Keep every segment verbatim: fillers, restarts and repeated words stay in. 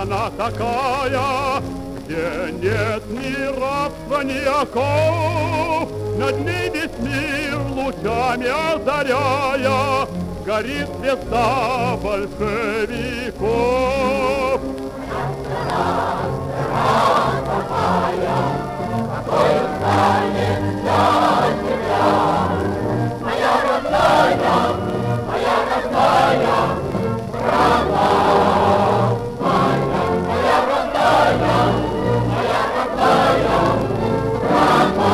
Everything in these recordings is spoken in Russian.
страна такая, где нет ни рабства, ни оков, над ней весь мир лучами озаряя, горит звезда большевиков. Страна, страна такая, какой станет для тебя, моя родная, моя родная страна, моя, моя родная, моя родная страна,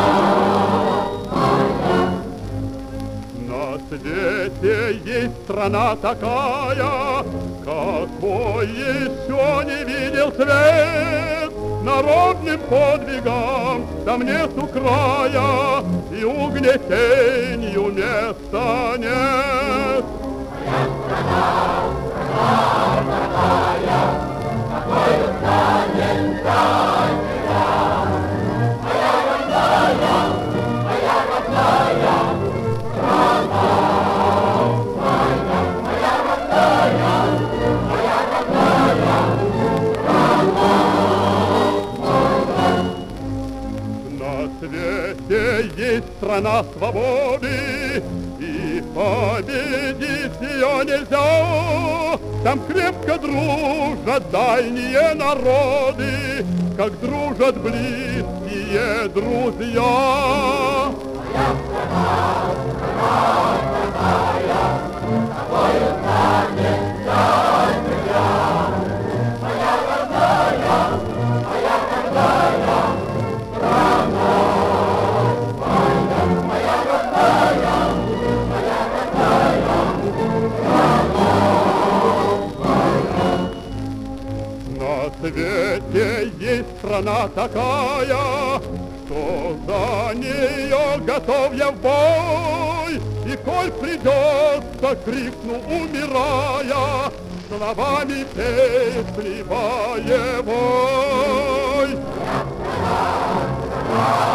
моя. На свете есть страна такая, какой еще не видел свет, народным подвигам там нету края, и угнетению места нет. Моя страна, страна такая, какой станет для тебя, моя родная, моя родная страна, моя, моя родная, моя родная страна, моя. На свете есть страна свободы, и победить ее нельзя. Там крепко дружат дальние народы, как дружат близкие друзья. Моя страна, страна такая, какой станет для тебя, моя родная, моя родная страна, моя, моя родная, моя родная страна, моя. На свете есть страна такая, что за нее готов я в бой, и коль придется, крикну, умирая, словами песни боевой. Моя страна, страна